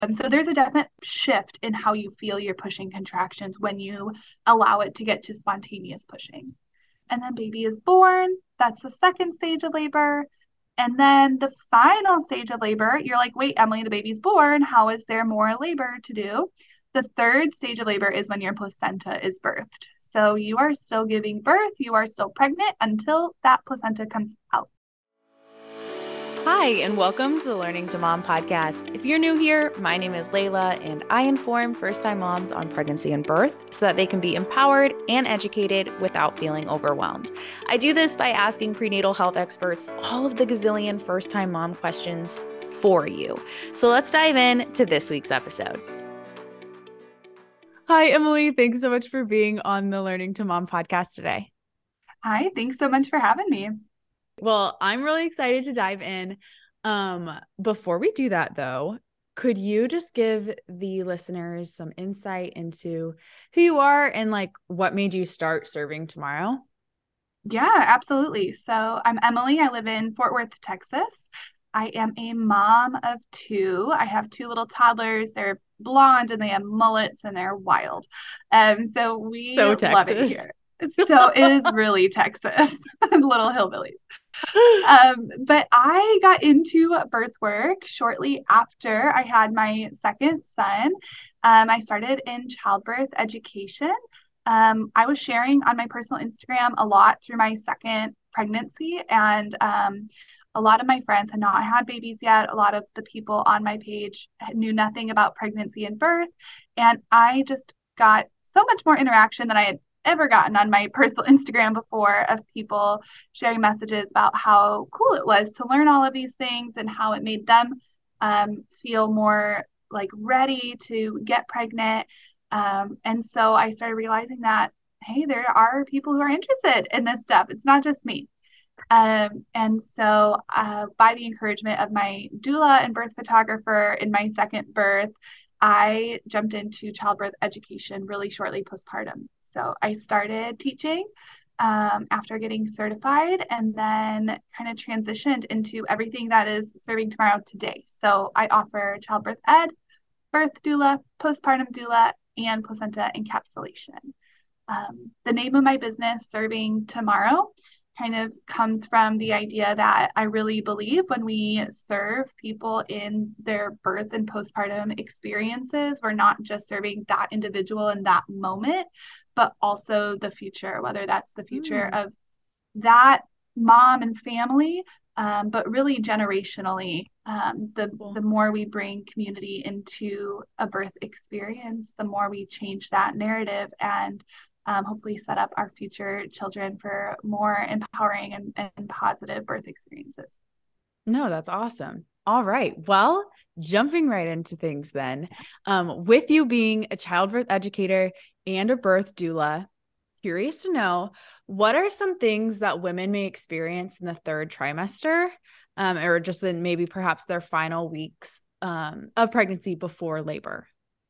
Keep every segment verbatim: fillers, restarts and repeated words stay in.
Um, so there's a definite shift in how you feel your pushing contractions when you allow it to get to spontaneous pushing. And then baby is born. That's the second stage of labor. And then the final stage of labor, you're like, wait, Emily, the baby's born. How is there more labor to do? The third stage of labor is when your placenta is birthed. So you are still giving birth, you are still pregnant until that placenta comes out. Hi, and welcome to the Learning to Mom podcast. If you're new here, my name is Layla, and I inform first-time moms on pregnancy and birth so that they can be empowered and educated without feeling overwhelmed. I do this by asking prenatal health experts all of the gazillion first-time mom questions for you. So let's dive in to this week's episode. Hi, Emily. Thanks so much for being on the Learning to Mom podcast today. Hi, thanks so much for having me. Well, I'm really excited to dive in. Um, before we do that, though, could you just give the listeners some insight into who you are and like what made you start serving tomorrow? Yeah, absolutely. So I'm Emily. I live in Fort Worth, Texas. I am a mom of two. I have two little toddlers. They're blonde and they have mullets and they're wild. Um, so we So love it Texas. here. So it is really Texas, little hillbillies. Um, but I got into birth work shortly after I had my second son. Um, I started in childbirth education. Um, I was sharing on my personal Instagram a lot through my second pregnancy, and um, a lot of my friends had not had babies yet. A lot of the people on my page knew nothing about pregnancy and birth, and I just got so much more interaction than I had ever gotten on my personal Instagram before of people sharing messages about how cool it was to learn all of these things and how it made them um, feel more like ready to get pregnant. Um, and so I started realizing that, hey, there are people who are interested in this stuff. It's not just me. Um, and so, uh, by the encouragement of my doula and birth photographer in my second birth, I jumped into childbirth education really shortly postpartum. So I started teaching um, after getting certified and then kind of transitioned into everything that is serving tomorrow today. So I offer childbirth ed, birth doula, postpartum doula, and placenta encapsulation. Um, the name of my business, Serving Tomorrow, kind of comes from the idea that I really believe when we serve people in their birth and postpartum experiences, we're not just serving that individual in that moment, but also the future, whether that's the future Mm, of that mom and family, um, but really generationally. Um, the cool. the more we bring community into a birth experience, the more we change that narrative and um, hopefully set up our future children for more empowering and, and positive birth experiences. No, that's awesome. All right. Well, jumping right into things then, um, with you being a childbirth educator and a birth doula, curious to know what are some things that women may experience in the third trimester, um, or just in maybe perhaps their final weeks um, of pregnancy before labor?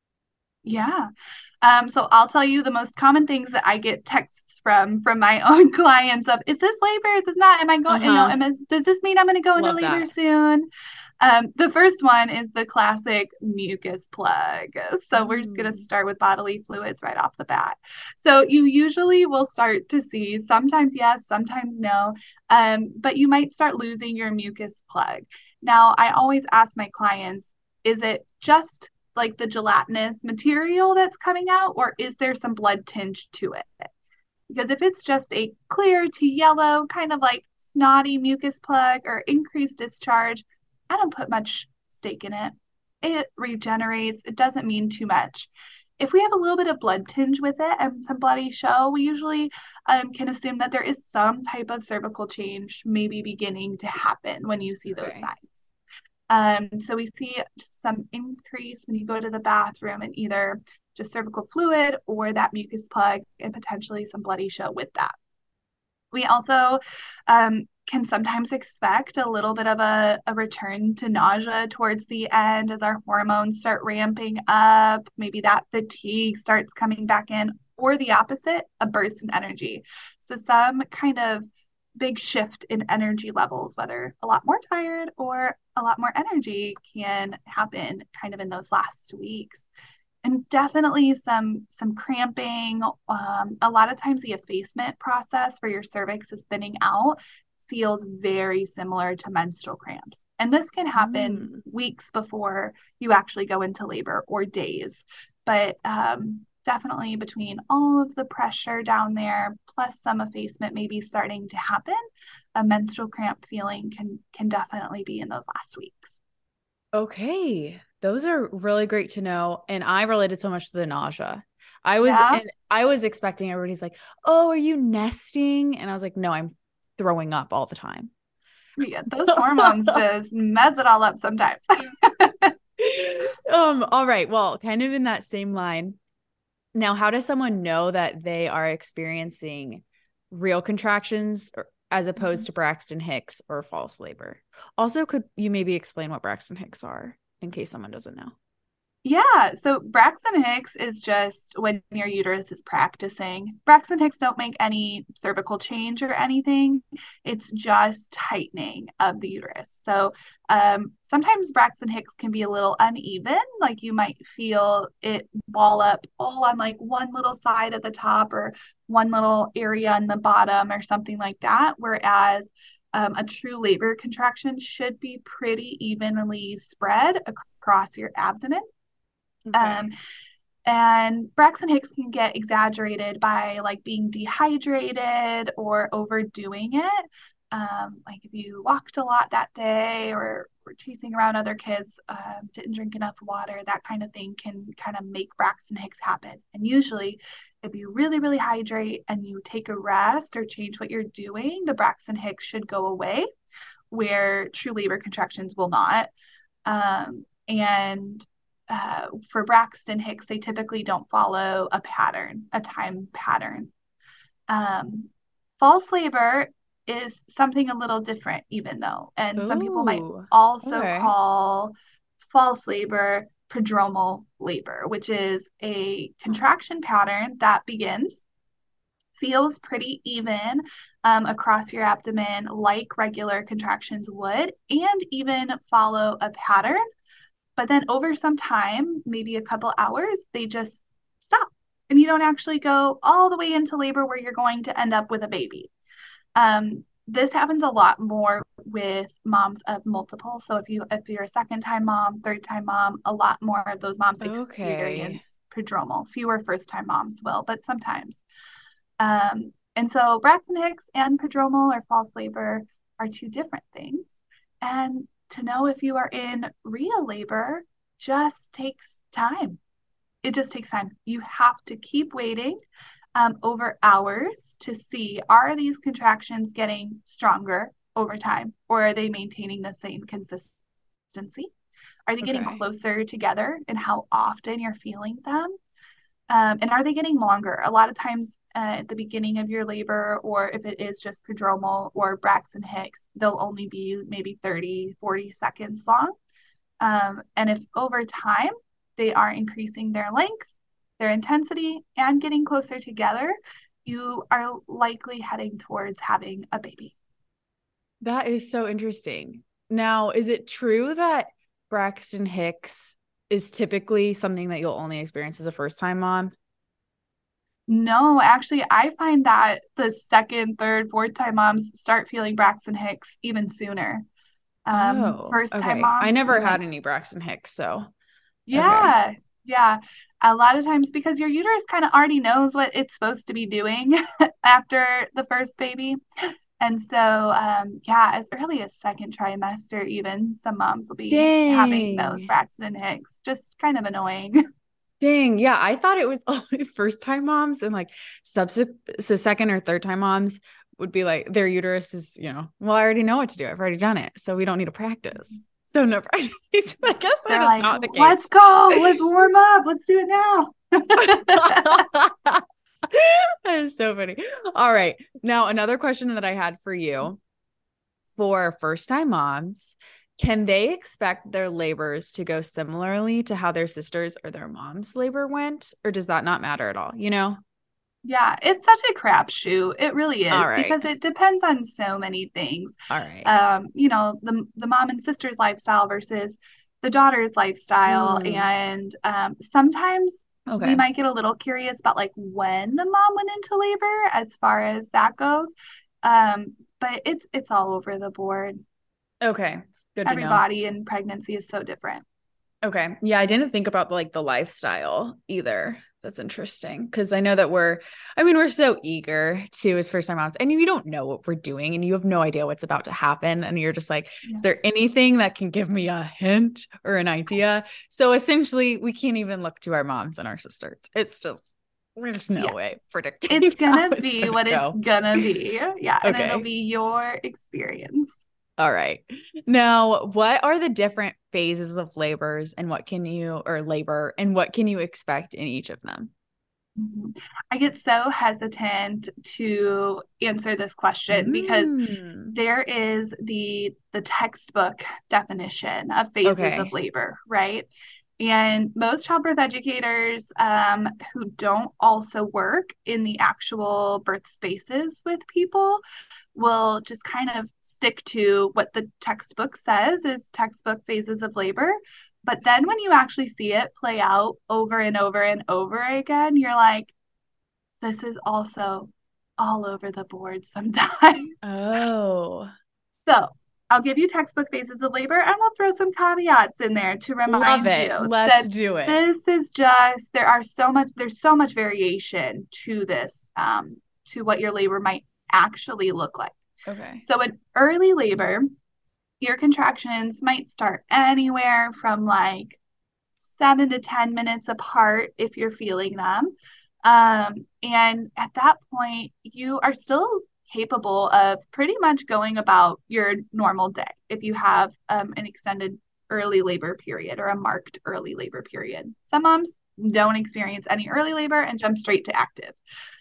Yeah. Um, so I'll tell you the most common things that I get texts from from my own clients of, is this labor? Is this not? Am I going, you know, Uh-huh. am I, does this mean I'm going to go into Love labor that. soon? Um, the first one is the classic mucus plug. So we're just going to Mm. start with bodily fluids right off the bat. So you usually will start to see sometimes yes, sometimes no, um, but you might start losing your mucus plug. Now, I always ask my clients, is it just like the gelatinous material that's coming out, or is there some blood tinge to it? Because if it's just a clear to yellow, kind of like snotty mucus plug or increased discharge, I don't put much stake in it. It regenerates, it doesn't mean too much. If we have a little bit of blood tinge with it and some bloody show, we usually um, can assume that there is some type of cervical change maybe beginning to happen when you see those Okay. signs. Um, so we see just some increase when you go to the bathroom and either just cervical fluid or that mucus plug and potentially some bloody show with that. We also um, can sometimes expect a little bit of a, a return to nausea towards the end as our hormones start ramping up. Maybe that fatigue starts coming back in, or the opposite, a burst in energy. So some kind of big shift in energy levels, whether a lot more tired or a lot more energy can happen kind of in those last weeks. And definitely some some cramping. Um, a lot of times the effacement process where your cervix is thinning out feels very similar to menstrual cramps. And this can happen Mm. weeks before you actually go into labor or days. But um, definitely between all of the pressure down there, plus some effacement maybe starting to happen, a menstrual cramp feeling can can definitely be in those last weeks. Okay. Those are really great to know. And I related so much to the nausea. I was Yeah. and I was expecting everybody's like, "Oh, are you nesting?" And I was like, "No, I'm throwing up all the time." Yeah, those hormones just mess it all up sometimes. Um, all right. Well, kind of in that same line. Now, how does someone know that they are experiencing real contractions or, as opposed to Braxton Hicks or false labor? Also, could you maybe explain what Braxton Hicks are in case someone doesn't know? Yeah, so Braxton Hicks is just when your uterus is practicing. Braxton Hicks don't make any cervical change or anything. It's just tightening of the uterus. So um, sometimes Braxton Hicks can be a little uneven, like you might feel it ball up all on like one little side at the top or one little area on the bottom or something like that. Whereas um, a true labor contraction should be pretty evenly spread across your abdomen. Um, Okay. and Braxton Hicks can get exaggerated by like being dehydrated or overdoing it. Um, like if you walked a lot that day or were chasing around other kids, um, didn't drink enough water, that kind of thing can kind of make Braxton Hicks happen. And usually, if you really, really hydrate and you take a rest or change what you're doing, the Braxton Hicks should go away, where true labor contractions will not. Um, and uh, for Braxton Hicks, they typically don't follow a pattern, a time pattern. Um, false labor is something a little different, even though, and some people might Ooh. also Okay. call false labor prodromal labor, which is a contraction pattern that begins, feels pretty even um, across your abdomen, like regular contractions would, and even follow a pattern. But then over some time, maybe a couple hours, they just stop. And you don't actually go all the way into labor where you're going to end up with a baby. Um, this happens a lot more with moms of multiple. So if you if you're a second time mom, third time mom, a lot more of those moms Okay. experience prodromal. Fewer first time moms will, but sometimes. Um, and so Braxton Hicks and prodromal or false labor are two different things. And to know if you are in real labor just takes time. It just takes time. You have to keep waiting um, over hours to see, are these contractions getting stronger over time or are they maintaining the same consistency? Are they getting Okay. closer together and how often you're feeling them? Um, and are they getting longer? A lot of times uh, at the beginning of your labor, or if it is just prodromal or Braxton Hicks, they'll only be maybe thirty, forty seconds long. Um, and if over time they are increasing their length, their intensity, and getting closer together, you are likely heading towards having a baby. That is so interesting. Now, is it true that Braxton Hicks is typically something that you'll only experience as a first time mom? No, actually, I find that the second, third, fourth time moms start feeling Braxton Hicks even sooner. Um, Oh, first time okay. I moms, never you had might, any Braxton Hicks, so okay. yeah, yeah. A lot of times because your uterus kind of already knows what it's supposed to be doing after the first baby. And so, um, yeah, as early as second trimester, even some moms will be having those Dang. Braxton Hicks. Just kind of annoying. Dang. Yeah, I thought it was only first time moms and like subsequent so second or third time moms would be like their uterus is, you know, well, I already know what to do. I've already done it. So we don't need to practice. So no practice. I guess that They're is like, not the let's case. go, let's warm up, let's do it now. That is so funny. All right. Now, another question that I had for you for first time moms, can they expect their labors to go similarly to how their sisters or their mom's labor went? Or does that not matter at all? You know? Yeah, it's such a crapshoot. It really All is right. because it depends on so many things. All right. Um, you know, the the mom and sister's lifestyle versus the daughter's lifestyle. Mm, And um, sometimes we okay. might get a little curious about like when the mom went into labor as far as that goes. Um, but it's it's all over the board. Okay. Good to Every know. body in pregnancy is so different. Okay. Yeah, I didn't think about like the lifestyle either. That's interesting because I know that we're, I mean, we're so eager to as first time moms, and you don't know what we're doing and you have no idea what's about to happen. And you're just like, is Yeah. there anything that can give me a hint or an idea? So essentially, we can't even look to our moms and our sisters. It's just, there's no Yeah. way predicting It's how gonna it's be going to what it's go. gonna be. Yeah, and it'll Okay. be your experience. All right. Now, what are the different phases of labors and what can you, or labor, and what can you expect in each of them? Mhm. I get so hesitant to answer this question because Mm, there is the the textbook definition of phases of okay. labor, right? And most childbirth educators um, who don't also work in the actual birth spaces with people will just kind of stick to what the textbook says is textbook phases of labor. But then when you actually see it play out over and over and over again, you're like, this is also all over the board sometimes. Oh, So I'll give you textbook phases of labor and we'll throw some caveats in there to love remind it. you Let's that do it. this is just, there are so much, there's so much variation to this, um, to what your labor might actually look like. Okay. So in early labor, your contractions might start anywhere from like seven to ten minutes apart if you're feeling them. Um, and at that point, you are still capable of pretty much going about your normal day if you have um, an extended early labor period or a marked early labor period. Some moms don't experience any early labor and jump straight to active.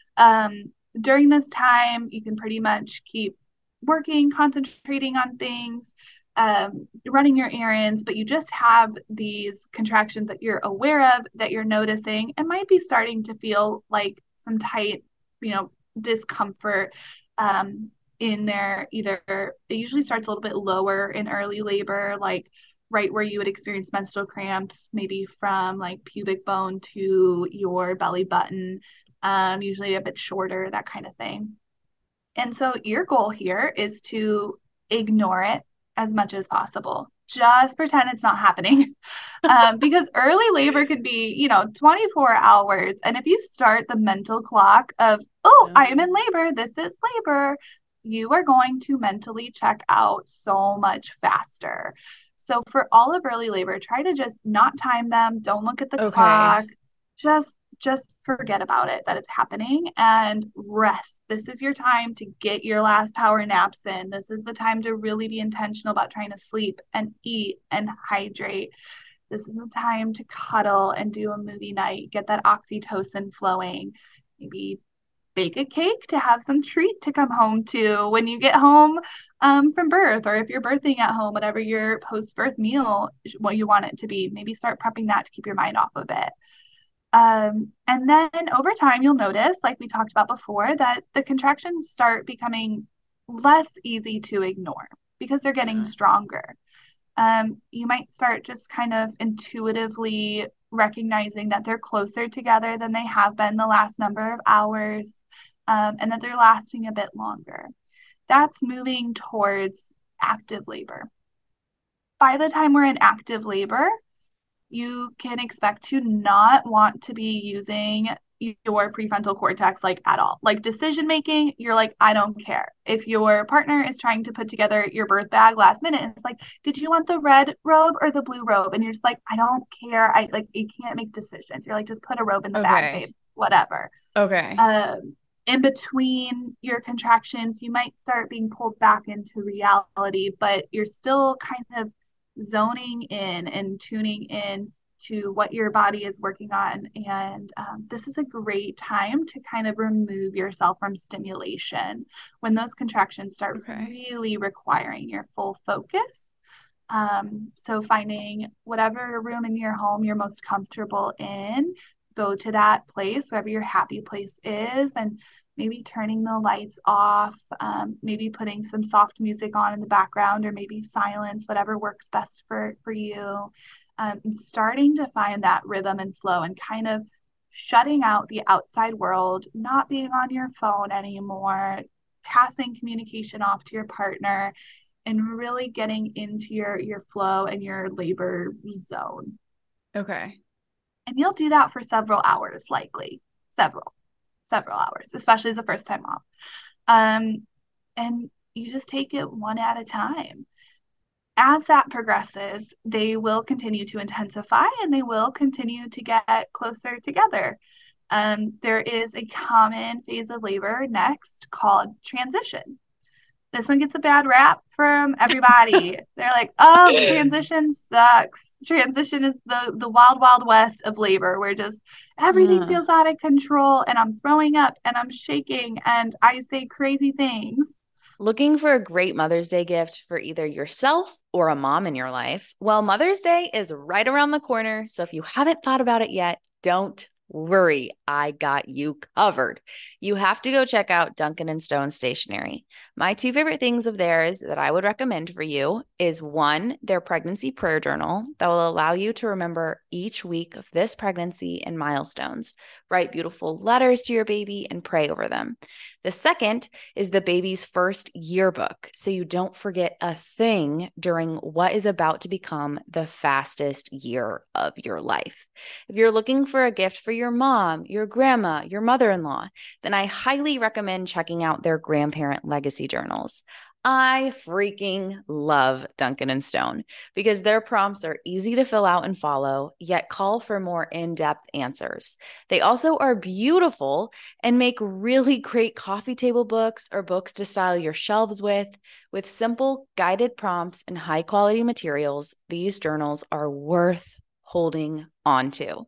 Um, During this time, you can pretty much keep working, concentrating on things, um, running your errands, but you just have these contractions that you're aware of, that you're noticing, and might be starting to feel like some tight, you know, discomfort um, in there. Either it usually starts a little bit lower in early labor, like right where you would experience menstrual cramps, maybe from like pubic bone to your belly button, um, usually a bit shorter, that kind of thing. And so your goal here is to ignore it as much as possible. Just pretend it's not happening. Um, because early labor could be, you know, twenty-four hours. And if you start the mental clock of, oh, I am in Um, labor, this is labor, you are going to mentally check out so much faster. So for all of early labor, try to just not time them. Don't look at the okay. clock. Just just forget about it that it's happening and rest. This is your time to get your last power naps in. This is the time to really be intentional about trying to sleep and eat and hydrate. This is the time to cuddle and do a movie night, get that oxytocin flowing. Maybe bake a cake to have some treat to come home to when you get home um, from birth, or if you're birthing at home, whatever your post birth meal, what you want it to be. Maybe start prepping that to keep your mind off of it. Um, and then over time, you'll notice, like we talked about before, that the contractions start becoming less easy to ignore because they're getting Yeah. stronger. Um, you might start just kind of intuitively recognizing that they're closer together than they have been the last number of hours, um, and that they're lasting a bit longer. That's moving towards active labor. By the time we're in active labor, you can expect to not want to be using your prefrontal cortex like at all. Like decision making, you're like, I don't care. If your partner is trying to put together your birth bag last minute, it's like, did you want the red robe or the blue robe? And you're just like, I don't care. I like, you can't make decisions. You're like, just put a robe in the bag, Okay. babe, whatever. Okay. Um, in between your contractions, you might start being pulled back into reality, but you're still kind of zoning in and tuning in to what your body is working on. And um, this is a great time to kind of remove yourself from stimulation when those contractions start Okay. really requiring your full focus. Um, so finding whatever room in your home you're most comfortable in, go to that place, wherever your happy place is, and maybe turning the lights off, um, maybe putting some soft music on in the background, or maybe silence, whatever works best for, for you. Um, and starting to find that rhythm and flow and kind of shutting out the outside world, not being on your phone anymore, passing communication off to your partner, and really getting into your your flow and your labor zone. Okay. And you'll do that for several hours, likely several, several hours, especially as a first time mom. Um, and you just take it one at a time. As that progresses, they will continue to intensify and they will continue to get closer together. Um, there is a common phase of labor next called transition. This one gets a bad rap from everybody. They're like, oh, transition sucks. Transition is the, the wild, wild west of labor, where just everything Uh, feels out of control and I'm throwing up and I'm shaking and I say crazy things. Looking for a great Mother's Day gift for either yourself or a mom in your life? Well, Mother's Day is right around the corner. So if you haven't thought about it yet, don't worry. I got you covered. You have to go check out Duncan and Stone Stationery. My two favorite things of theirs that I would recommend for you is one, their pregnancy prayer journal that will allow you to remember each week of this pregnancy and milestones. Write beautiful letters to your baby and pray over them. The second is the baby's first yearbook, so you don't forget a thing during what is about to become the fastest year of your life. If you're looking for a gift for your mom, your grandma, your mother-in-law, then I highly recommend checking out their grandparent legacy journals. I freaking love Duncan and Stone because their prompts are easy to fill out and follow, yet call for more in-depth answers. They also are beautiful and make really great coffee table books or books to style your shelves with. With simple guided prompts and high-quality materials, these journals are worth holding on to.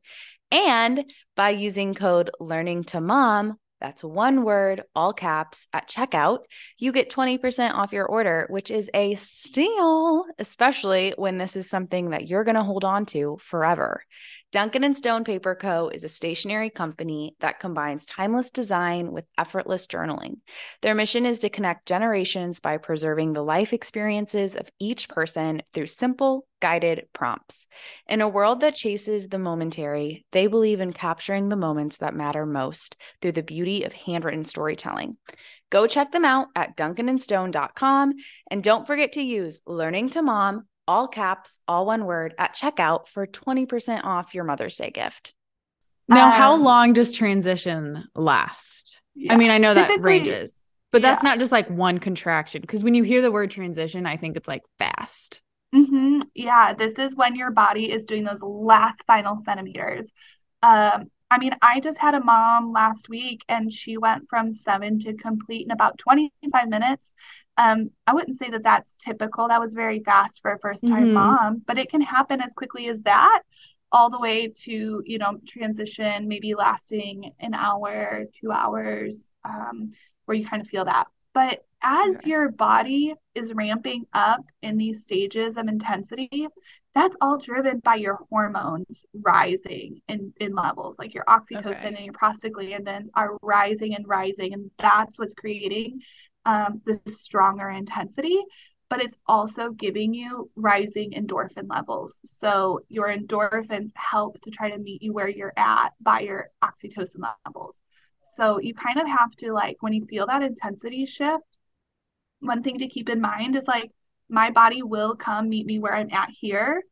And by using code LEARNINGTOMOM, that's one word, all caps, at checkout, you get twenty percent off your order, which is a steal, especially when this is something that you're going to hold on to forever. Duncan and Stone Paper Co. is a stationery company that combines timeless design with effortless journaling. Their mission is to connect generations by preserving the life experiences of each person through simple, guided prompts. In a world that chases the momentary, they believe in capturing the moments that matter most through the beauty of handwritten storytelling. Go check them out at duncan and stone dot com, and don't forget to use Learning to Mom, all caps, all one word, at checkout for twenty percent off your Mother's Day gift. Now, how Um, long does transition last? yeah, I mean, I know that typically, ranges, but that's yeah. not just like one contraction. Because when you hear the word transition, I think it's like fast. hmm Yeah, this is when your body is doing those last final centimeters. Um, I mean, I just had a mom last week and she went from seven to complete in about twenty-five minutes. Um, I wouldn't say that that's typical. That was very fast for a first time Mm-hmm. mom, but it can happen as quickly as that, all the way to, you know, transition maybe lasting an hour, two hours, um, where you kind of feel that. But as Okay. your body is ramping up in these stages of intensity, that's all driven by your hormones rising in, in levels. Like your oxytocin Okay. and your prostaglandin are rising and rising. And that's what's creating um, the stronger intensity. But it's also giving you rising endorphin levels. So your endorphins help to try to meet you where you're at by your oxytocin levels. So you kind of have to, like, when you feel that intensity shift, one thing to keep in mind is like, my body will come meet me where I'm at here.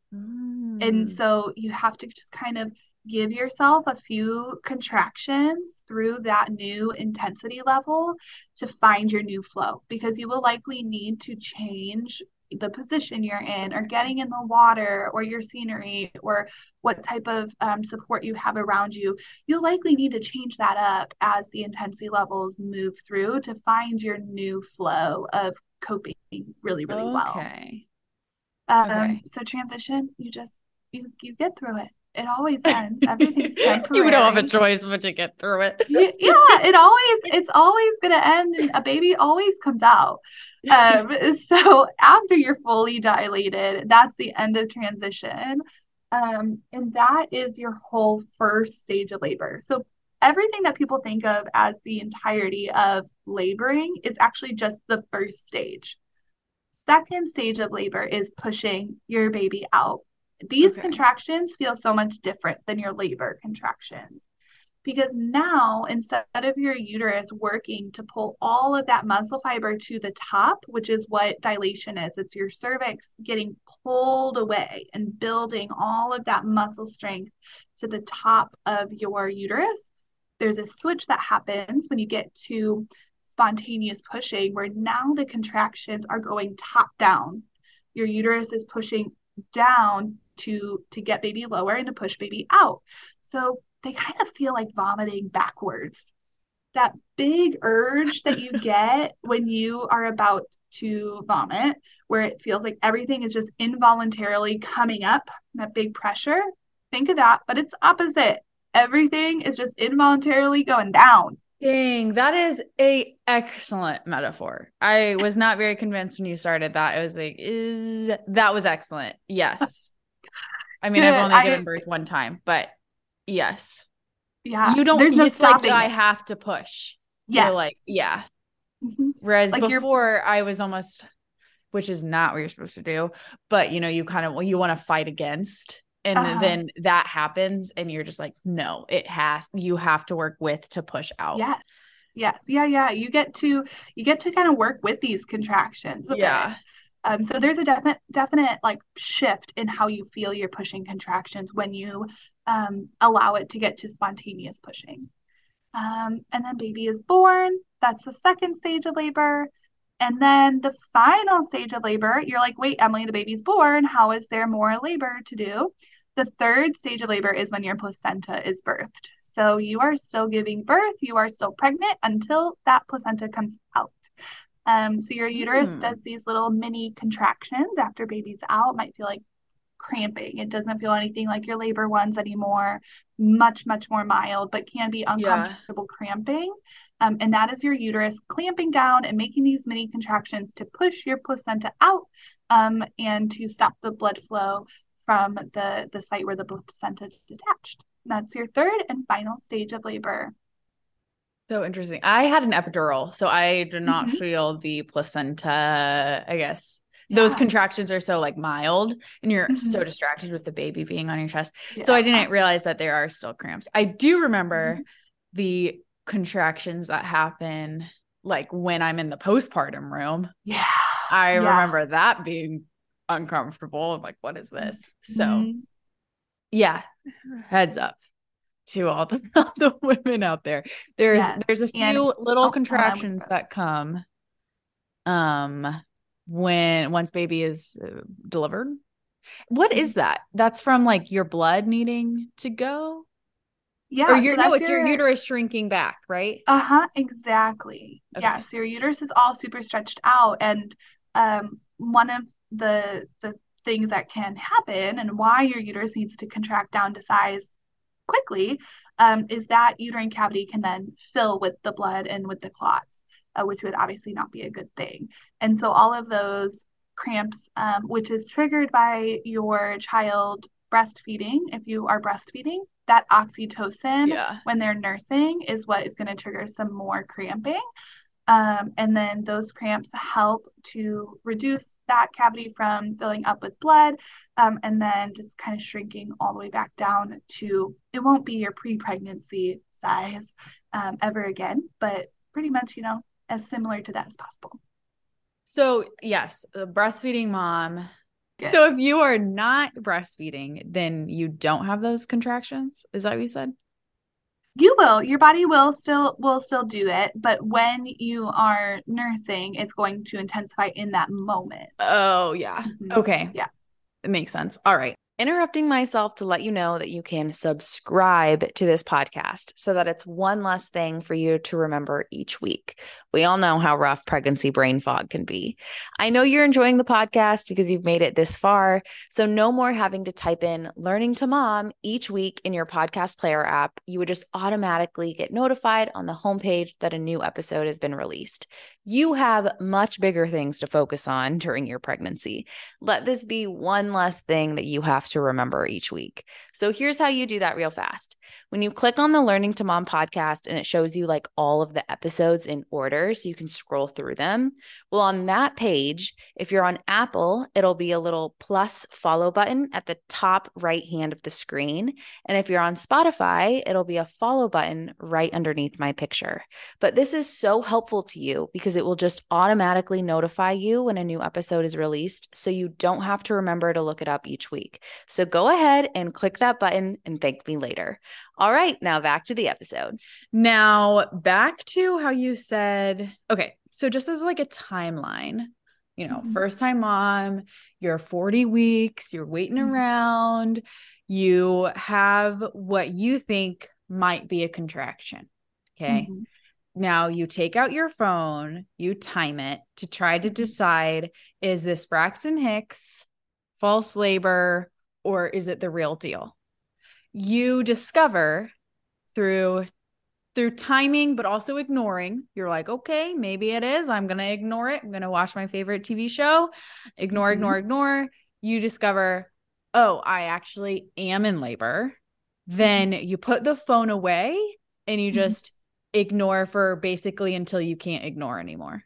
And Mm. so you have to just kind of give yourself a few contractions through that new intensity level to find your new flow, because you will likely need to change the position you're in, or getting in the water, or your scenery, or what type of um, support you have around you. You'll likely need to change that up as the intensity levels move through to find your new flow of coping really, really well. Okay. Um, Okay. so transition, you just you you get through it. It always ends. Everything's You don't have a temporary. choice but to get through it. Yeah, yeah, it always it's always gonna end, and a baby always comes out. Um, so after you're fully dilated, that's the end of transition. Um, and that is your whole first stage of labor. So everything that people think of as the entirety of laboring is actually just the first stage. Second stage of labor is pushing your baby out. These Okay. contractions feel so much different than your labor contractions because now instead of your uterus working to pull all of that muscle fiber to the top, which is what dilation is, it's your cervix getting pulled away and building all of that muscle strength to the top of your uterus. There's a switch that happens when you get to spontaneous pushing where now the contractions are going top down. Your uterus is pushing down to to get baby lower and to push baby out. So they kind of feel like vomiting backwards. That big urge that you get when you are about to vomit, where it feels like everything is just involuntarily coming up, that big pressure. Think of that, but it's opposite. Everything is just involuntarily going down. Dang, that is a excellent metaphor. I was not very convinced when you started that. I was like, is that was excellent. Yes. I mean, I've Good. only I, given birth one time, but yes. yeah, You don't, there's no it's like stopping I it. have to push. Yes. You're like, yeah. Mhm. Whereas Like you're, before I was almost, which is not what you're supposed to do, but you know, you kind of, well, you want to fight against. And uh, then that happens and you're just like, no, it has, you have to work with to push out. yeah, yes, yeah, yeah. You get to, you get to kind of work with these contractions a Yeah. bit. Um, so there's a definite, definite like shift in how you feel your pushing contractions when you um, allow it to get to spontaneous pushing. Um, and then baby is born. That's the second stage of labor. And then the final stage of labor, you're like, wait, Emily, the baby's born. How is there more labor to do? The third stage of labor is when your placenta is birthed. So you are still giving birth, you are still pregnant until that placenta comes out. Um, so your uterus Mm. does these little mini contractions after baby's out. Might feel like cramping. It doesn't feel anything like your labor ones anymore. Much, much more mild, but can be uncomfortable yeah. cramping. Um, and that is your uterus clamping down and making these mini contractions to push your placenta out um, and to stop the blood flow from the, the site where the placenta is detached. That's your third and final stage of labor. So interesting. I had an epidural, so I did not mm-hmm. feel the placenta, I guess. Yeah. Those contractions are so like mild and you're mm-hmm. so distracted with the baby being on your chest. Yeah. So I didn't realize that there are still cramps. I do remember mm-hmm. the contractions that happen like when I'm in the postpartum room. Yeah. I yeah. remember that being uncomfortable. I'm like, what is this? Mm-hmm. So yeah, heads up to all the, all the women out there. There's yes. there's a few and, little oh, contractions that come um when once baby is uh, delivered. What mm-hmm. is that? That's from like your blood needing to go? Yeah. Or your so no, it's your, your uterus shrinking back, right? Uh-huh, exactly. Okay. Yeah. So your uterus is all super stretched out. And um one of the the things that can happen and why your uterus needs to contract down to size quickly um, is that uterine cavity can then fill with the blood and with the clots, uh, which would obviously not be a good thing. And so all of those cramps, um, which is triggered by your child breastfeeding, if you are breastfeeding, that oxytocin yeah. when they're nursing is what is going to trigger some more cramping. Um, and then those cramps help to reduce that cavity from filling up with blood um, and then just kind of shrinking all the way back down to, it won't be your pre-pregnancy size um, ever again, but pretty much, you know, as similar to that as possible. So yes, a breastfeeding mom. Good. So if you are not breastfeeding, then you don't have those contractions. Is that what you said? You will. Your body will still will still do it, but when you are nursing, it's going to intensify in that moment. Oh, yeah. Mm-hmm. Okay. Yeah. It makes sense. All right. Interrupting myself to let you know that you can subscribe to this podcast so that it's one less thing for you to remember each week. We all know how rough pregnancy brain fog can be. I know you're enjoying the podcast because you've made it this far, so no more having to type in Learning to Mom each week in your podcast player app. You would just automatically get notified on the homepage that a new episode has been released. You have much bigger things to focus on during your pregnancy. Let this be one less thing that you have to remember each week. So here's how you do that real fast. When you click on the Learning to Mom podcast and it shows you like all of the episodes in order so you can scroll through them. Well, on that page, if you're on Apple, it'll be a little plus follow button at the top right hand of the screen. And if you're on Spotify, it'll be a follow button right underneath my picture. But this is so helpful to you because it will just automatically notify you when a new episode is released, so you don't have to remember to look it up each week. So go ahead and click that button and thank me later. All right, now back to the episode. Now back to how you said, okay, so just as like a timeline, you know, mm-hmm. first time mom, you're forty weeks, you're waiting mm-hmm. around, you have what you think might be a contraction. Okay. Mm-hmm. Now you take out your phone, you time it to try to decide, is this Braxton Hicks, false labor, or is it the real deal? You discover through through timing, but also ignoring. You're like, okay, maybe it is. I'm going to ignore it. I'm going to watch my favorite T V show. Ignore, mm-hmm. ignore, ignore. You discover, oh, I actually am in labor. Then you put the phone away and you just mm-hmm. ignore for basically until you can't ignore anymore.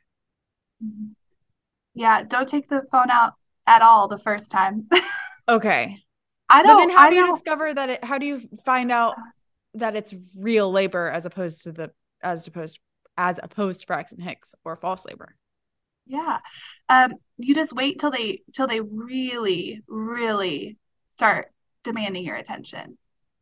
Yeah, don't take the phone out at all the first time. Okay. I don't. But then how I do you don't, discover that it, how do you find out that it's real labor as opposed to the, as opposed, as opposed to Braxton Hicks or false labor? Yeah. Um, you just wait till they, till they really, really start demanding your attention.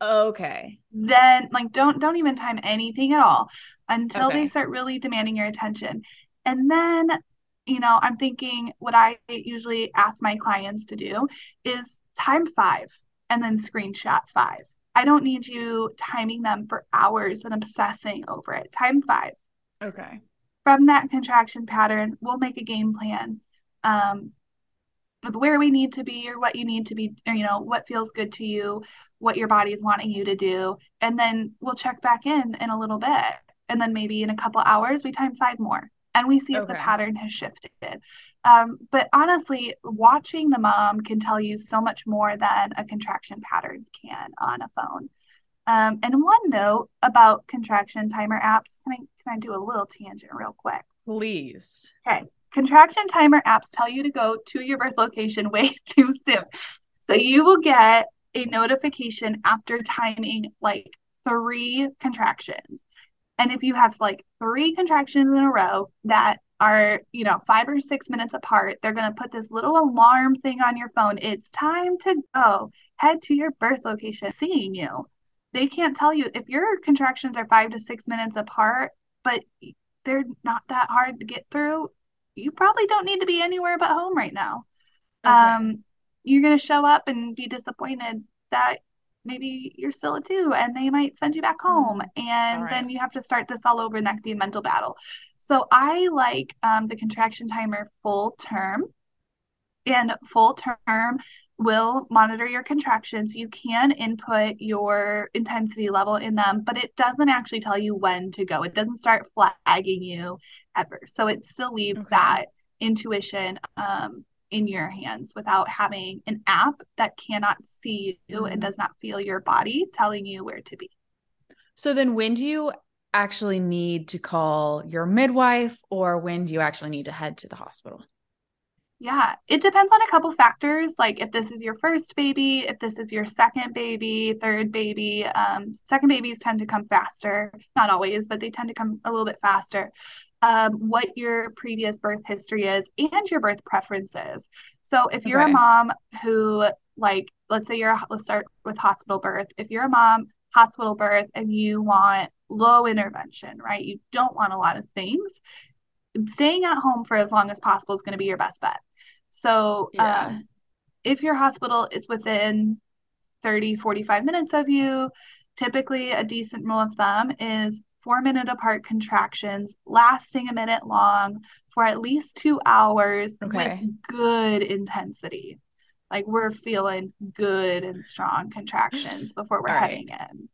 Okay. Then like, don't, don't even time anything at all until okay. they start really demanding your attention. And then, you know, I'm thinking what I usually ask my clients to do is time five and then screenshot five. I don't need you timing them for hours and obsessing over it. Time five. Okay. From that contraction pattern, we'll make a game plan. Um, of where we need to be or what you need to be, or, you know, what feels good to you, what your body's wanting you to do. And then we'll check back in in a little bit. And then maybe in a couple hours, we time five more and we see if okay. the pattern has shifted. Um, but honestly, watching the mom can tell you so much more than a contraction pattern can on a phone. Um, and one note about contraction timer apps, can I, can I do a little tangent real quick? Please. Okay. Contraction timer apps tell you to go to your birth location way too soon. So you will get a notification after timing like three contractions. And if you have like three contractions in a row that are, you know, five or six minutes apart, they're going to put this little alarm thing on your phone. It's time to go. Head to your birth location, seeing you. They can't tell you if your contractions are five to six minutes apart, but they're not that hard to get through. You probably don't need to be anywhere but home right now. Okay. Um, you're going to show up and be disappointed that maybe you're still a two and they might send you back home. Mm. And right. then you have to start this all over and that could be a mental battle. So I like um, the contraction timer full term, and full term will monitor your contractions. You can input your intensity level in them, but it doesn't actually tell you when to go. It doesn't start flagging you ever. So it still leaves okay. that intuition um, in your hands without having an app that cannot see you mm-hmm. and does not feel your body telling you where to be. So then when do you actually need to call your midwife, or when do you actually need to head to the hospital? Yeah, it depends on a couple factors, like if this is your first baby, if this is your second baby, third baby. Um, second babies tend to come faster, not always, but they tend to come a little bit faster. Um, what your previous birth history is and your birth preferences. So if you're okay. a mom who, like, let's say you're, let's start with hospital birth. If you're a mom, hospital birth, and you want low intervention, right? You don't want a lot of things. Staying at home for as long as possible is going to be your best bet. So yeah. um, if your hospital is within thirty, forty-five minutes of you, typically a decent rule of thumb is four minute apart contractions lasting a minute long for at least two hours okay. with good intensity. Like we're feeling good and strong contractions before we're All heading right. in.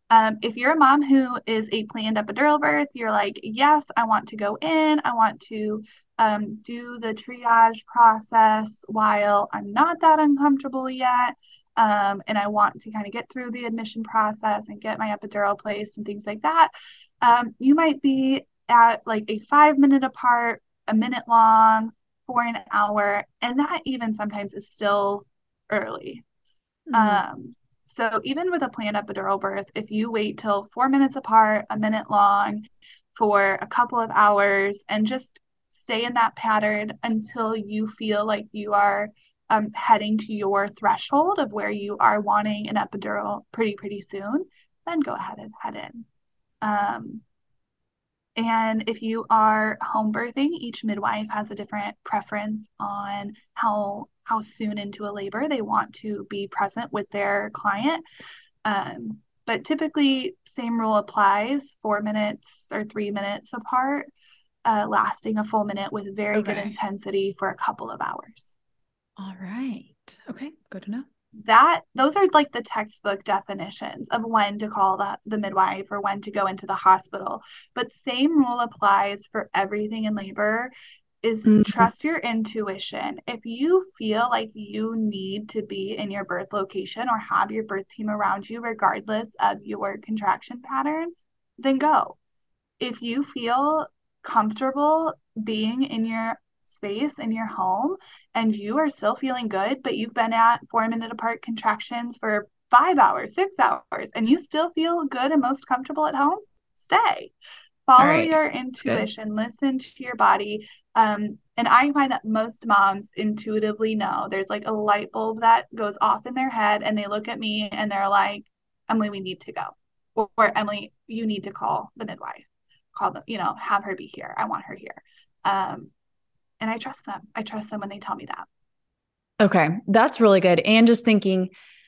Um, if you're a mom who is a planned epidural birth, you're like, yes, I want to go in. I want to um, do the triage process while I'm not that uncomfortable yet. Um, and I want to kind of get through the admission process and get my epidural placed and things like that. Um, you might be at like a five minute apart, a minute long, for an hour. And that even sometimes is still early. Mm-hmm. Um, so even with a planned epidural birth, if you wait till four minutes apart, a minute long for a couple of hours and just stay in that pattern until you feel like you are um, heading to your threshold of where you are wanting an epidural pretty, pretty soon, then go ahead and head in. Um, and if you are home birthing, each midwife has a different preference on how how soon into a labor they want to be present with their client. Um, but typically, same rule applies: four minutes or three minutes apart, uh, lasting a full minute with very good Okay. intensity for a couple of hours. All right. Okay. Good to know. That those are like the textbook definitions of when to call the, the midwife or when to go into the hospital. But same rule applies for everything in labor is Mm-hmm. trust your intuition. If you feel like you need to be in your birth location or have your birth team around you, regardless of your contraction pattern, then go. If you feel comfortable being in your space in your home and you are still feeling good, but you've been at four minute apart contractions for five hours, six hours, and you still feel good and most comfortable at home, stay. All Follow right. your That's good. intuition, listen to your body. Um, and I find that most moms intuitively know there's like a light bulb that goes off in their head, and they look at me and they're like, Emily, we need to go. Or, or Emily, you need to call the midwife, call them, you know, have her be here. I want her here. Um, and I trust them. I trust them when they tell me that. Okay. That's really good. And just thinking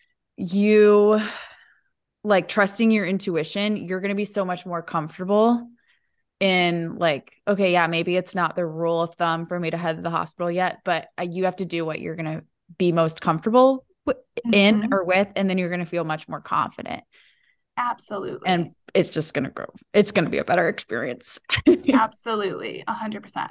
you like trusting your intuition, you're going to be so much more comfortable in like, okay, yeah, maybe it's not the rule of thumb for me to head to the hospital yet, but uh, you have to do what you're going to be most comfortable w- in Mm-hmm. or with, and then you're going to feel much more confident. Absolutely. And it's just going to grow. It's going to be a better experience. Absolutely. A hundred percent.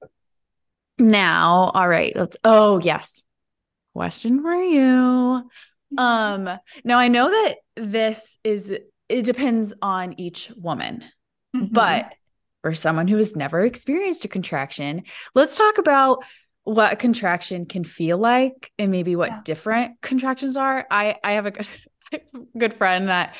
Now, all right, let's, oh, yes. Question for you. Mm-hmm. Um, now I know that this is, it depends on each woman, Mm-hmm. but for someone who has never experienced a contraction, let's talk about what a contraction can feel like and maybe Yeah. what different contractions are. I, I have a good, good friend that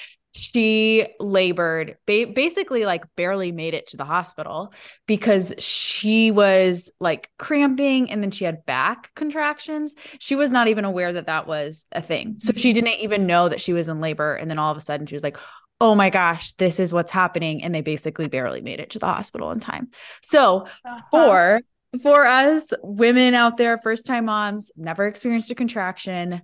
she labored, ba- basically like barely made it to the hospital because she was like cramping and then she had back contractions. She was not even aware that that was a thing. So she Mm-hmm. didn't even know that she was in labor. And then all of a sudden she was like, oh my gosh, this is what's happening. And they basically barely made it to the hospital in time. So Uh-huh. for for us women out there, first time moms, never experienced a contraction,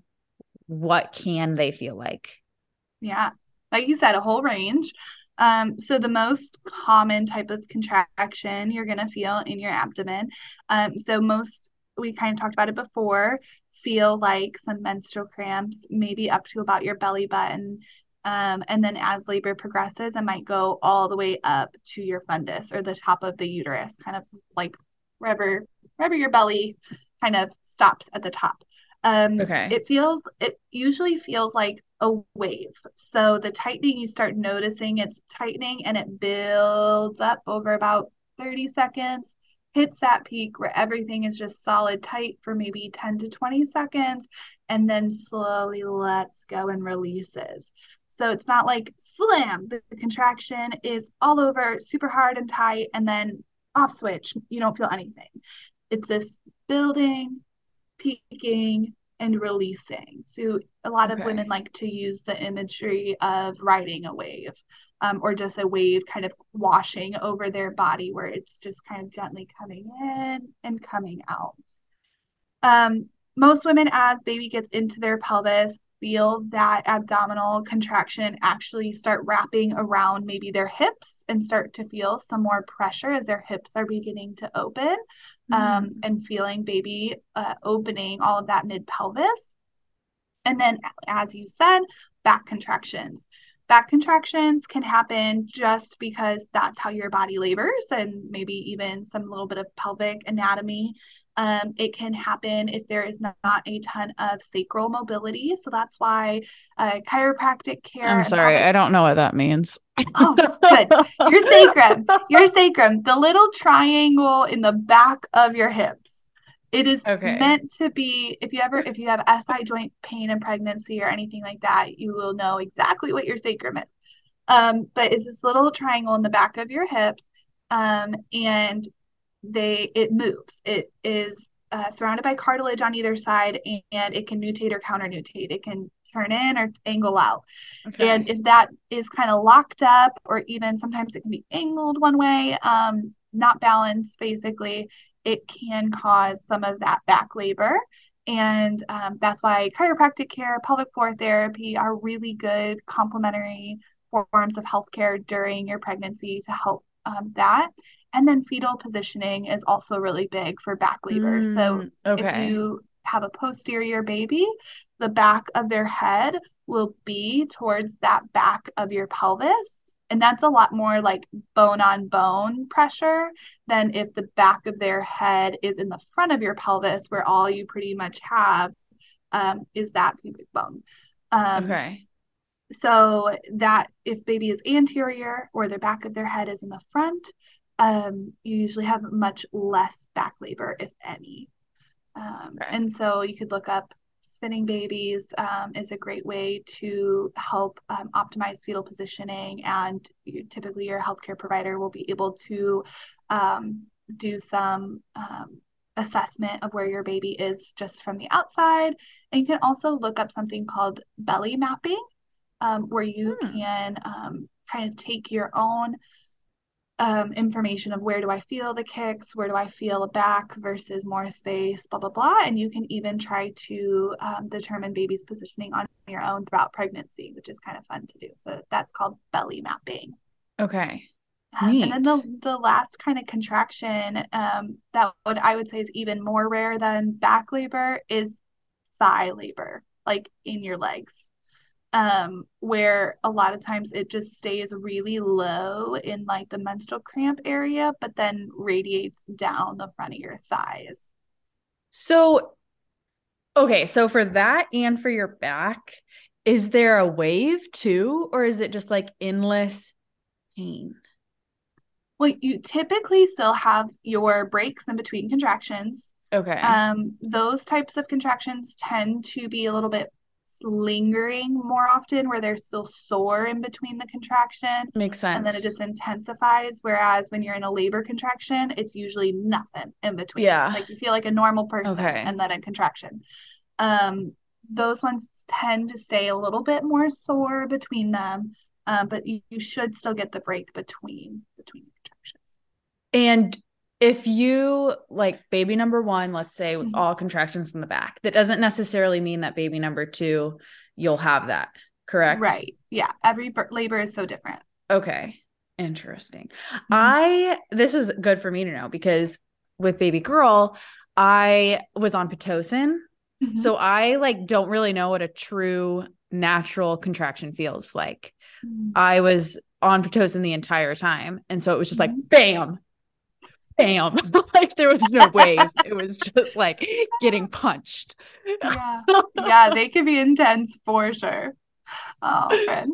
what can they feel like? Yeah. Like you said, a whole range. Um, so the most common type of contraction you're going to feel in your abdomen. Um, so most, we kind of talked about it before, feel like some menstrual cramps, maybe up to about your belly button. Um, and then as labor progresses, it might go all the way up to your fundus or the top of the uterus, kind of like wherever, wherever your belly kind of stops at the top. Um, Okay. it feels, it usually feels like a wave. So the tightening, you start noticing it's tightening and it builds up over about thirty seconds, hits that peak where everything is just solid tight for maybe ten to twenty seconds, and then slowly lets go and releases. So it's not like slam, the contraction is all over, super hard and tight, and then off switch, you don't feel anything. It's this building, peaking, and releasing. So a lot of women Okay. like to use the imagery of riding a wave, um, or just a wave kind of washing over their body where it's just kind of gently coming in and coming out. Um, Most women, as baby gets into their pelvis, feel that abdominal contraction actually start wrapping around maybe their hips and start to feel some more pressure as their hips are beginning to open, um, Mm. and feeling baby uh, opening all of that mid pelvis. And then, as you said, back contractions. back contractions can happen just because that's how your body labors, and maybe even some little bit of pelvic anatomy. Um, it can happen if there is not a ton of sacral mobility. So that's why uh, chiropractic care. I'm sorry, pelvic- I don't know what that means. Oh, good. Your sacrum, your sacrum, the little triangle in the back of your hips. It is okay. meant to be, if you ever, if you have S I joint pain in pregnancy or anything like that, you will know exactly what your sacrum is. Um, but it's this little triangle in the back of your hips, um, and they, it moves. It is uh, surrounded by cartilage on either side, and, and it can nutate or counter nutate. It can turn in or angle out. Okay. And if that is kind of locked up, or even sometimes it can be angled one way, um, not balanced, basically, it can cause some of that back labor. And um, that's why chiropractic care, pelvic floor therapy are really good complementary forms of healthcare during your pregnancy to help um, that. And then fetal positioning is also really big for back labor. Mm, so okay. if you have a posterior baby, the back of their head will be towards that back of your pelvis. And that's a lot more like bone on bone pressure than if the back of their head is in the front of your pelvis, where all you pretty much have um, is that pubic bone. Um, okay. So that if baby is anterior or the back of their head is in the front, um, you usually have much less back labor, if any. Um, okay. And so you could look up spinning babies um, is a great way to help um, optimize fetal positioning, and you, typically your healthcare provider will be able to um, do some um, assessment of where your baby is just from the outside. And you can also look up something called belly mapping, um, where you hmm. can um, kind of take your own Um, information of where do I feel the kicks, where do I feel a back versus more space, blah, blah, blah. And you can even try to um, determine baby's positioning on your own throughout pregnancy, which is kind of fun to do. So that's called belly mapping. Okay. Um, and then the, the last kind of contraction um, that would I would say is even more rare than back labor is thigh labor, like in your legs. Um, where a lot of times it just stays really low in like the menstrual cramp area, but then radiates down the front of your thighs. So, okay, so for that and for your back, is there a wave too, or is it just like endless pain? Well, you typically still have your breaks in between contractions. Okay. Um, those types of contractions tend to be a little bit lingering more often, where they're still sore in between the contraction. Makes sense. And then it just intensifies. Whereas when you're in a labor contraction, it's usually nothing in between. Yeah. Like you feel like a normal person okay. and then a contraction. Um, those ones tend to stay a little bit more sore between them. Um, but you, you should still get the break between between the contractions. And if you like baby number one, let's say mm-hmm. all contractions in the back, that doesn't necessarily mean that baby number two, you'll have that, correct? Right. Yeah. Every labor is so different. Okay. Interesting. Mm-hmm. I, this is good for me to know, because with baby girl, I was on Pitocin. Mm-hmm. So I like, don't really know what a true natural contraction feels like. Mm-hmm. I was on Pitocin the entire time. And so it was just mm-hmm. like, bam, bam. Like there was no wave. It was just like getting punched. Yeah. Yeah. They can be intense for sure. Oh, friend.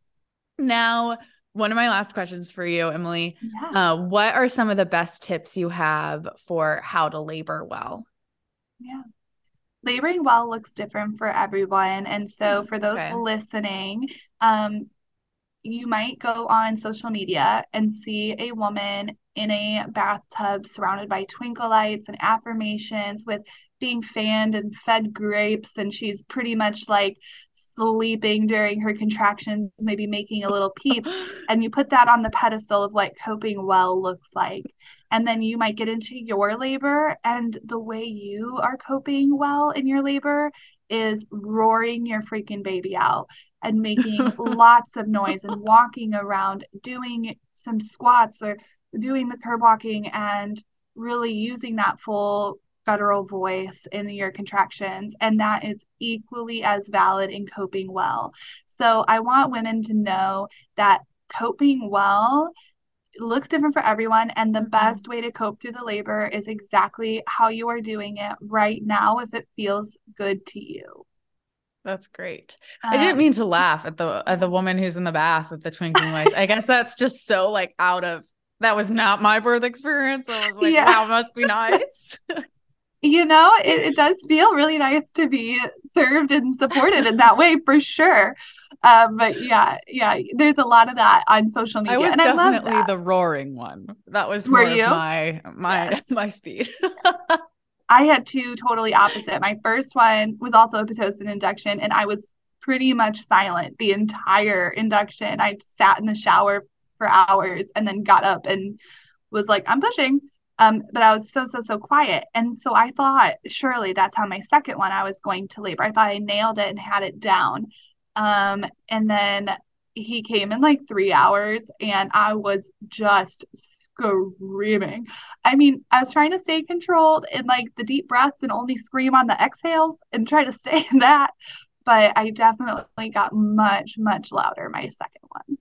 Now, one of my last questions for you, Emily, yeah. uh, what are some of the best tips you have for how to labor well? Yeah. Laboring well looks different for everyone. And so for those okay. listening, um, you might go on social media and see a woman in a bathtub surrounded by twinkle lights and affirmations with being fanned and fed grapes. And she's pretty much like sleeping during her contractions, maybe making a little peep. And you put that on the pedestal of what coping well looks like. And then you might get into your labor, and the way you are coping well in your labor is roaring your freaking baby out and making lots of noise and walking around, doing some squats or doing the curb walking, and really using that full guttural voice in your contractions. And that is equally as valid in coping well. So I want women to know that coping well looks different for everyone. And the mm-hmm. best way to cope through the labor is exactly how you are doing it right now, if it feels good to you. That's great. Um, I didn't mean to laugh at the at the woman who's in the bath with the twinkling lights. I guess that's just so like out of, that was not my birth experience. I was like, yeah. Wow, must be nice. You know, it, it does feel really nice to be served and supported in that way for sure. Um, but yeah, yeah, there's a lot of that on social media. I was and definitely I love the roaring one. That was Were more you? of my my yes. my speed. I had two totally opposite. My first one was also a Pitocin induction, and I was pretty much silent the entire induction. I sat in the shower for hours and then got up and was like, I'm pushing. Um, but I was so, so, so quiet. And so I thought, surely that's how my second one I was going to labor. I thought I nailed it and had it down. Um, and then he came in like three hours and I was just screaming. I mean, I was trying to stay controlled in like the deep breaths and only scream on the exhales and try to stay in that. But I definitely got much, much louder my second one.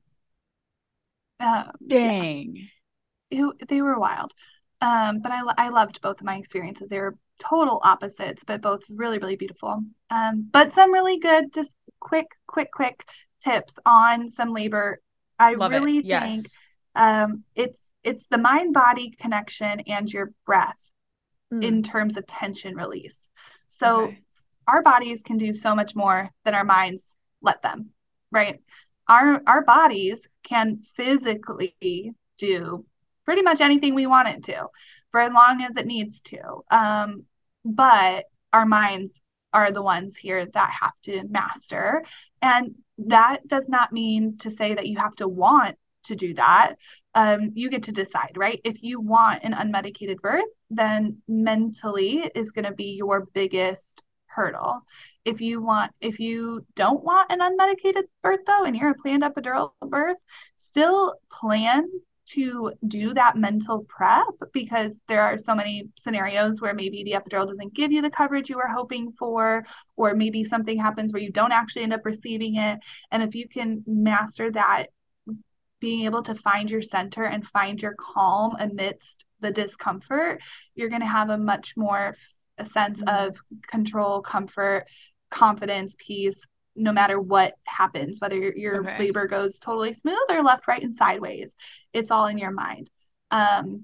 Um, Dang. Yeah. It, they were wild. Um, but I, I loved both of my experiences. They were total opposites, but both really, really beautiful. Um, but some really good, just quick, quick, quick tips on some labor. I Love really it. Yes. think um, it's it's the mind-body connection and your breath mm. in terms of tension release. So okay. Our bodies can do so much more than our minds let them, right? Our our bodies can physically do pretty much anything we want it to for as long as it needs to. Um, but our minds are the ones here that have to master. And that does not mean to say that you have to want to do that. Um, you get to decide, right? If you want an unmedicated birth, then mentally is going to be your biggest hurdle. If you want, if you don't want an unmedicated birth though, and you're a planned epidural birth, still plan to do that mental prep, because there are so many scenarios where maybe the epidural doesn't give you the coverage you were hoping for, or maybe something happens where you don't actually end up receiving it. And if you can master that, being able to find your center and find your calm amidst the discomfort, you're going to have a much more a sense mm-hmm. of control, comfort, confidence, peace, no matter what happens, whether your, your okay. labor goes totally smooth or left, right, and sideways. It's all in your mind. Um,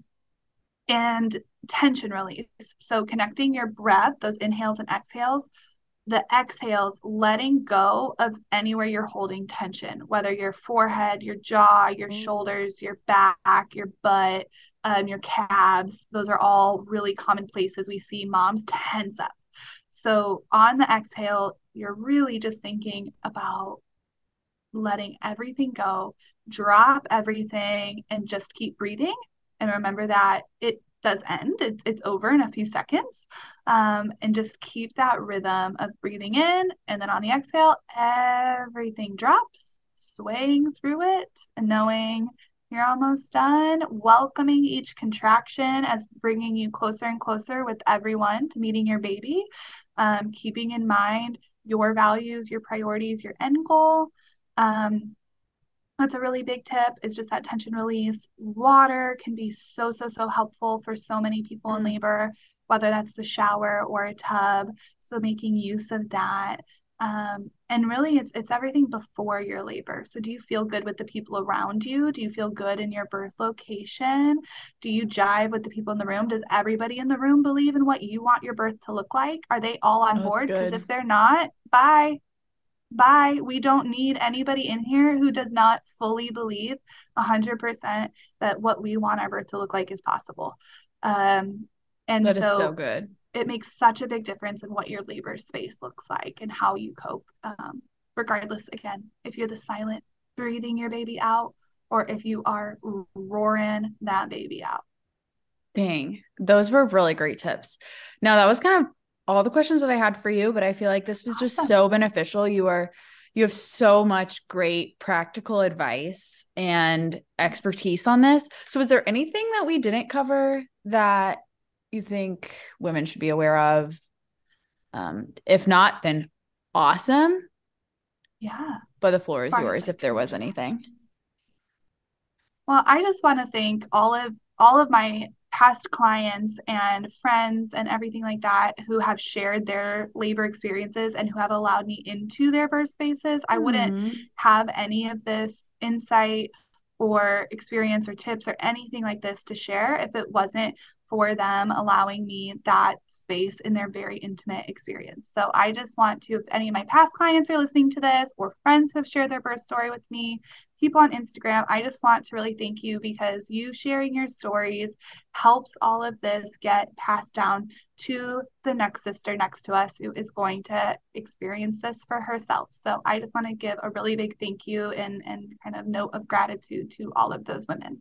and tension release. So connecting your breath, those inhales and exhales, the exhales, letting go of anywhere you're holding tension, whether your forehead, your jaw, your mm-hmm. shoulders, your back, your butt, um, your calves. Those are all really common places we see moms tense up. So on the exhale, you're really just thinking about letting everything go, drop everything, and just keep breathing. And remember that it does end. It's, it's over in a few seconds. Um, and just keep that rhythm of breathing in. And then on the exhale, everything drops, swaying through it and knowing you're almost done, welcoming each contraction as bringing you closer and closer with everyone to meeting your baby, um, keeping in mind your values, your priorities, your end goal. Um, that's a really big tip, is just that tension release. Water can be so, so, so helpful for so many people mm. in labor, whether that's the shower or a tub. So making use of that. Um, and really it's it's everything before your labor. So do you feel good with the people around you? Do you feel good in your birth location? Do you jive with the people in the room? Does everybody in the room believe in what you want your birth to look like? Are they all on oh, board? Because if they're not, bye. Bye. We don't need anybody in here who does not fully believe one hundred percent that what we want our birth to look like is possible. Um, and that so, is so good. It makes such a big difference in what your labor space looks like and how you cope. Um, regardless, again, if you're the silent breathing your baby out, or if you are roaring that baby out. Dang, those were really great tips. Now that was kind of all the questions that I had for you, but I feel like this was just awesome. So beneficial. You are, you have so much great practical advice and expertise on this. So is there anything that we didn't cover that you think women should be aware of? Um, if not, then awesome. Yeah. But the floor is yours if there was anything. Well, I just want to thank all of all of my past clients and friends and everything like that who have shared their labor experiences and who have allowed me into their birth spaces. I wouldn't Mm. have any of this insight or experience or tips or anything like this to share if it wasn't for them allowing me that space in their very intimate experience. So I just want to, if any of my past clients are listening to this or friends who have shared their birth story with me, people on Instagram, I just want to really thank you because you sharing your stories helps all of this get passed down to the next sister next to us who is going to experience this for herself. So I just want to give a really big thank you and, and kind of note of gratitude to all of those women.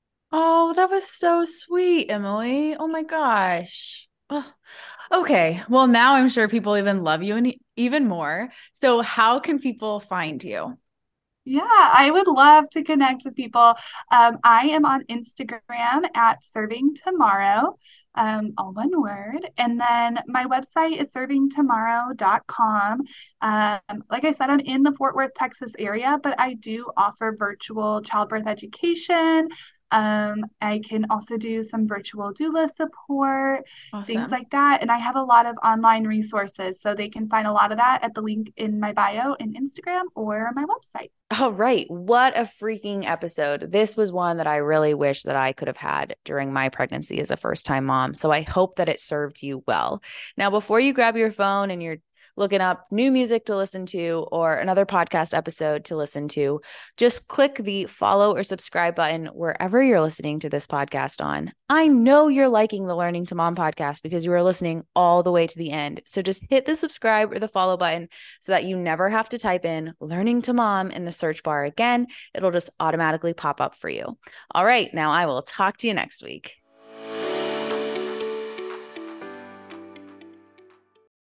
Oh, that was so sweet, Emily. Oh my gosh. Oh, okay. Well, now I'm sure people even love you and even more. So how can people find you? Yeah, I would love to connect with people. Um, I am on Instagram at Serving Tomorrow, um, all one word. And then my website is serving tomorrow dot com. Um, like I said, I'm in the Fort Worth, Texas area, but I do offer virtual childbirth education. Um, I can also do some virtual doula support, things Awesome. like that. And I have a lot of online resources, so they can find a lot of that at the link in my bio in Instagram or my website. All right. What a freaking episode. This was one that I really wish that I could have had during my pregnancy as a first time mom. So I hope that it served you well. Now, before you grab your phone and you're looking up new music to listen to or another podcast episode to listen to, just click the follow or subscribe button wherever you're listening to this podcast on. I know you're liking the Learning to Mom podcast because you are listening all the way to the end. So just hit the subscribe or the follow button so that you never have to type in Learning to Mom in the search bar again. It'll just automatically pop up for you. All right. Now I will talk to you next week.